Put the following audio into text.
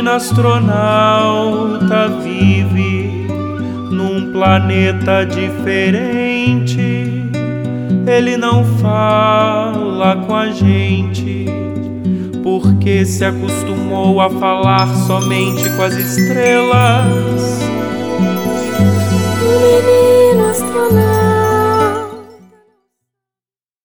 menino astronauta vive num planeta diferente. Ele não fala com a gente porque se acostumou a falar somente com as estrelas.